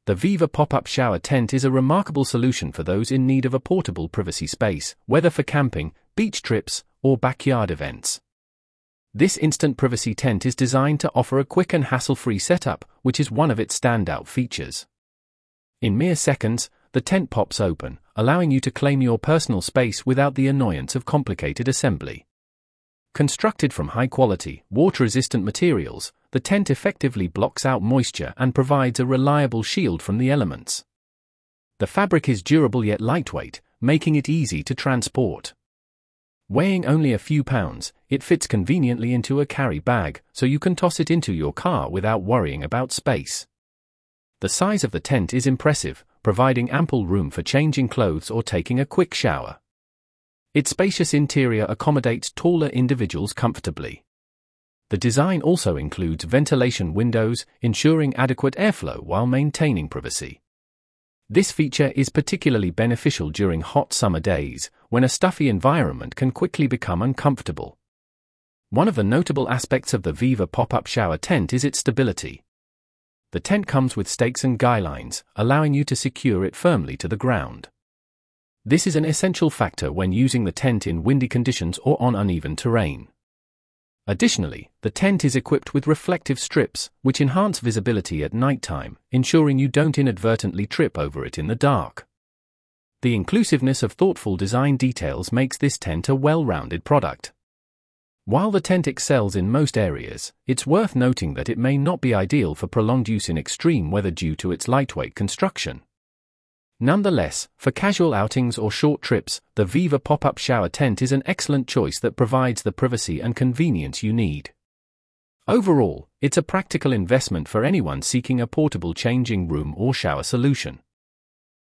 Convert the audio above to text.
The Viva pop-up shower tent is a remarkable solution for those in need of a portable privacy space, whether for camping, beach trips, or backyard events. This instant privacy tent is designed to offer a quick and hassle-free setup, which is one of its standout features. In mere seconds, the tent pops open, allowing you to claim your personal space without the annoyance of complicated assembly. Constructed from high-quality, water-resistant materials, the tent effectively blocks out moisture and provides a reliable shield from the elements. The fabric is durable yet lightweight, making it easy to transport. Weighing only a few pounds, it fits conveniently into a carry bag, so you can toss it into your car without worrying about space. The size of the tent is impressive, providing ample room for changing clothes or taking a quick shower. Its spacious interior accommodates taller individuals comfortably. The design also includes ventilation windows, ensuring adequate airflow while maintaining privacy. This feature is particularly beneficial during hot summer days, when a stuffy environment can quickly become uncomfortable. One of the notable aspects of the Viva pop-up shower tent is its stability. The tent comes with stakes and guy lines, allowing you to secure it firmly to the ground. This is an essential factor when using the tent in windy conditions or on uneven terrain. Additionally, the tent is equipped with reflective strips, which enhance visibility at nighttime, ensuring you don't inadvertently trip over it in the dark. The inclusiveness of thoughtful design details makes this tent a well-rounded product. While the tent excels in most areas, it's worth noting that it may not be ideal for prolonged use in extreme weather due to its lightweight construction. Nonetheless, for casual outings or short trips, the Viva pop-up shower tent is an excellent choice that provides the privacy and convenience you need. Overall, it's a practical investment for anyone seeking a portable changing room or shower solution.